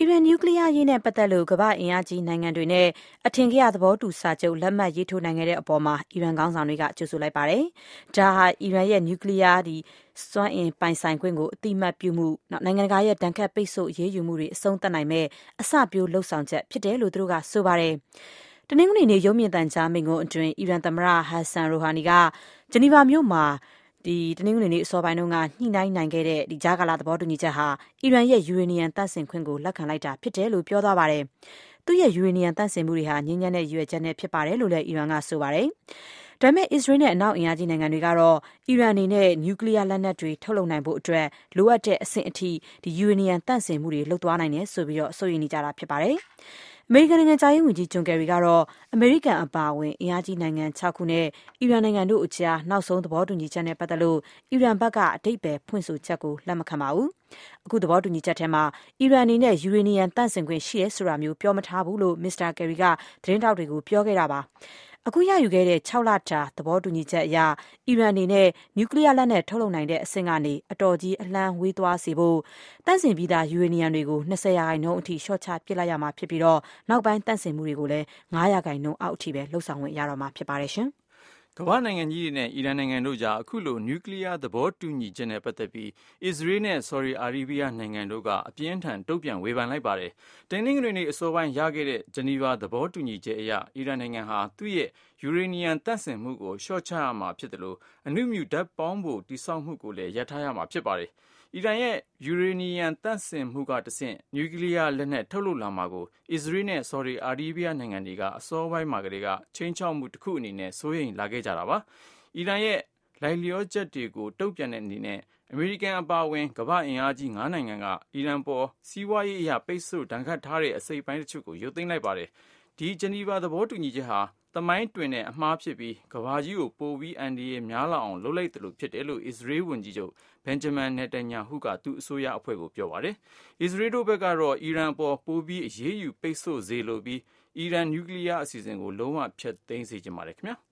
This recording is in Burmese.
ရန်နျူကလ িয়ারရေးနဲ့ပတ်သက်လို့ကမ္ဘာ့အင်အားကြီးနိုင်ငံတွေနဲ့အထင်ကရသဘောတူစာချုပ်လက်မှတ်ရေးထိုးနိုင်ခဲ့တဲ့အပေါ်မှာအီရန်ခေါင်းဆောင်တွေကကြိုဆိုလိုက်ပါတယ်။ဒါဟာအီရန်ရဲ့နျူကလ িয়ারစွမ်းအင်ပိုင်ဆိုင်ခွင့်ကိုအတိအမှတ်ပြုမှု၊နိုင်ငံတကာရဲ့ဒဏ်ခတ်ပိတ်ဆို့အရေးယူမှုတွေအဆုံးသတ်နိုင်မယ့်အစပျိုးလုပ်ဆောင်ချက်ဖြစ်တယ်လို့သူတို့ကဆိုပါတယ်။တနင်္ဂနွေနေ့ရုပ်မြင်သံကြားမိန့်ခွန်းအတွင်းအီရန်သမ္မတ Hassan Rouhani ကဂျနီဗာမြို့မှာတနင်္ဂနွေနေ့အစောပိုင်းတုန်းကညှိနှိုင်းနိုင်ခဲ့တဲ့ကြားကာလသဘောတူညီချက်ဟာအီရန်ရဲ့ယူရေနီယံသန့်စင်ခွင့်ကိုလက်ခံလိုက်တာဖြစ်တယ်လို့ပြောသွားပါတယ်။သူ့ရဲ့ယူရေနီယံသန့်စင်မှုတွေဟာငြိမ်းချမ်းတဲ့ရည်ရွယ်ချက်နဲ့ဖြစ်ပါတယ်လို့လည်းအီရန်ကဆိုပါတယ်။ဒါပေမဲ့အစ္စရေးနဲ့အနောက်အင်အားကြီးနိုင်ငံတွေကတော့အီရန်အနေနဲ့နျူကလ িয়ারလက်နက်တွေထုတ်လုပ်နိုင်ဖို့အတွက်လိုအပ်တဲ့အဆင့်အထိယူရေနီယံသန့်စင်မှုတွေလုပ်သွားနိုင်တယ်ဆိုပြီးစိုးရိမ်နေကြတာဖြစ်ပါတယ်။အမေရိကန်နိုင်ငံခြားရေးဝန်ကြီးဂျွန်ကယ်ရီကတော့အမေရိကန်အပါအဝင်အင်အားကြီးနိုင်ငံ6ခုနဲ့အီရန်နိုင်ငံတို့အကြားနောက်ဆုံးသဘောတူညီချက်နဲ့ပတ်သက်လို့အီရန်ဘက်ကအဓိပ္ပာယ်ဖွင့်ဆိုချက်ကိုလက်မခံပါဘူး။အခုသဘောတူညီချက်ထဲမှာအီရန်အနေနဲ့ယူရေနီယံသန့်စင်ခွင့်ရှိရဲဆိုတာမျိုးပြောမထားဘူးလို့မစ္စတာကယ်ရီကသတင်းထောက်တွေကိုပြောခဲ့တာပါ။အခုရယူခဲ့တဲ့6လတာသဘောတူညီချက်အရအီရန်အနေနဲ့နျူကလ িয়ারလက်နက်ထုတ်လုပ်နိုင်တဲ့အဆင့်ကနေအတော်ကြီးအလှမ်းဝေးသွားစေဖို့တန့်စင်ပြီးသားယူရေနီယံတွေကို20%အထိလျှော့ချပစ်လိုက်ရမှာဖြစ်ပြီးနောက်ပိုင်းတန့်စင်မှုတွေကိုလည်း5%အောက်အထိပဲလှုပ်ဆောင်ခွင့်ရတော့မှာဖြစ်ပါတယ်ရှင်ကမ္ဘာနိုင်ငံကြီးတွေနဲ့အီရန်နိုင်ငံတို့ကြားအခုလိုနျူကလ িয়ারသဘောတူညီချက်နဲ့ပတ်သက်ပြီးအစ္စရေးနဲ့ဆော်ဒီအာရေဗျနိုင်ငံတို့ကအပြင်းထန်တုံ့ပြန်ဝေဖန်လိုက်ပါတယ်။တနင်္ဂနွေနေ့အစောပိုင်းရခဲ့တဲ့ဂျနီဗာသဘောတူညီချက်အရအီရန်နိုင်ငံဟာသူ့ရဲ့ယူရေနီယံသန့်စင်မှုကိုလျှော့ချရမှာဖြစ်တယ်လို့အနုမြူဓာတ်ပေါင်းဖို့တည်ဆောက်မှုကိုလည်းရပ်ထားရမှာဖြစ်ပါတယ်။အီရန်ရဲ့ယူရေနီယံသန့်စင်မှုကတဆင့်နျူကလ িয়ারလက်နက်ထုတ်လုပ်လာမှာကိုအစ္စရေးနဲ့ဆော်ဒီအာရေဗျနိုင်ငံတွေကအစောပိုင်းမှာကတည်းကချိန်ချောက်မှုတစ်ခုအနေနဲ့စိုးရိမ်လာခဲ့ကြတာပါ။အီရန်ရဲ့လိုက်လျောချက်တွေကိုတုံ့ပြန်တဲ့အနေနဲ့အမေရိကန်အပါအဝင်ကမ္ဘာ့အင်အားကြီး9နိုင်ငံကအီရန်ပေါ်စီးပွားရေးအရပိတ်ဆို့ဒဏ်ခတ်ထားတဲ့အစိပ်ပိုင်းတချို့ကိုရုပ်သိမ်းလိုက်ပါတယ်။ဒီဂျနီဗာသဘောတူညီချက်ဟာသမိုင်းတွင်တဲ့အမှားဖြစ်ပြီးကမ္ဘာကြီးကိုပိုပြီးအန္တရာယ်များလာအောင်လုပ်လိုက်တယ်လို့ဖြစ်တယ်လို့အစ္စရေးဝန်ကြီးချုပ်ဘင်ဂျမင်နေတန်ယာဟုကသူ့အစိုးရအဖွဲ့ကိုပြောပါတယ်။အစ္စရေးတို့ဘက်ကတော့အီရန်ပေါ်ပိုပြီးအရေးယူပိတ်ဆို့စေလိုပြီးအီရန်နျူကလ িয়ারအစီအစဉ်ကိုလုံးဝဖျက်သိမ်းစေချင်ပါတယ်ခင်ဗျာ။